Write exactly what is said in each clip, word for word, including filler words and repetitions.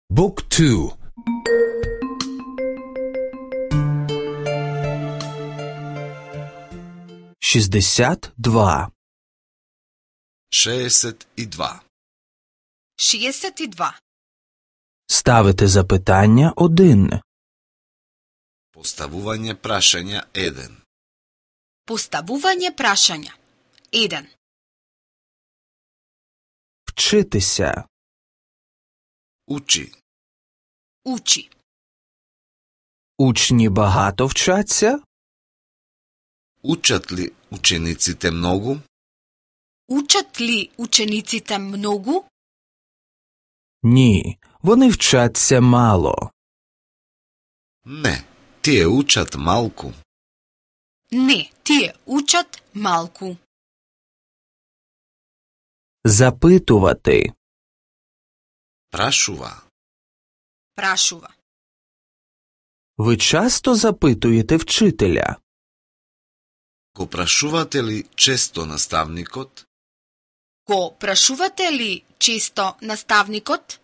Book two. шістдесят два. шестьдесят два. шістдесят два. Ставити запитання один. Поставување прашања еден. Поставување прашања еден. Вчитися. Учи. Учи. Учні багато вчаться? Учат ли учениците многу? Учат ли учениците многу? Ні, вони вчаться мало. Не, тие учат малку. Не, тие учат малку. Запитувати. Прашува. Прашува. Ви часто запитуєте вчителя? Го прашувате ли често наставникот? Го прашувате ли често наставникот?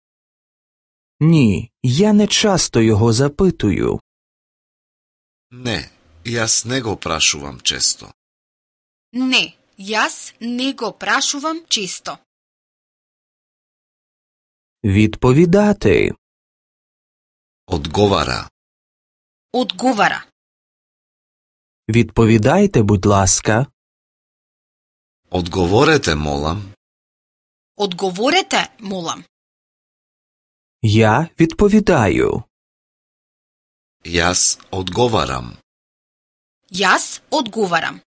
Ні, я не часто його запитую. Не, јас не го прашувам често. Не, јас не го прашувам често. Відповідати. Одговара. Одговара. Відповідайте, будь ласка. Одговорете, молам. Одговорете, молам. Я відповідаю. Јас одговарам. Јас одговарам.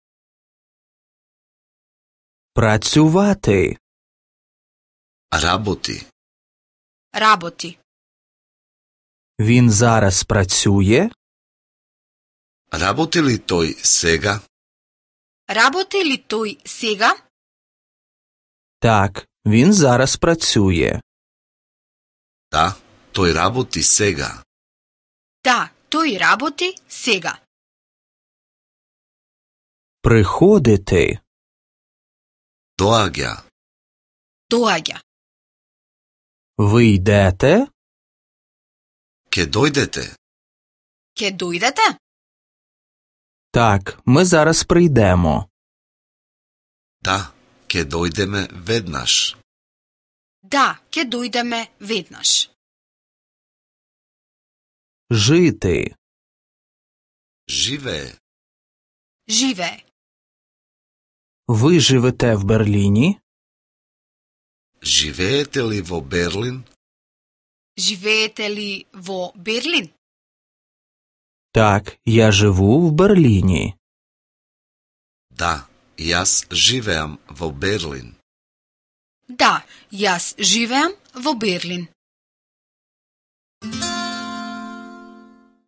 Працювати. Работи. Работи. Він зараз працює? Работи ли тој сега? Работи ли тој сега? Так, він зараз працює. Да, тој работи сега. Да, тој работи сега. Приходити. Доаѓа. Доаѓа. Ви йдете? Ке дојдете? Ке дојдете? Так, ми зараз прийдемо. Да, ке дојдеме веднаш. Да, ке дојдеме веднаш. Жити. Живее. Живее. Ви живете в Берліні? Живеете ли во Берлин? Живеете ли во Берлин? Так, я живу в Берліні. Да, јас живеам во Берлин. Да, јас живеам во Берлин.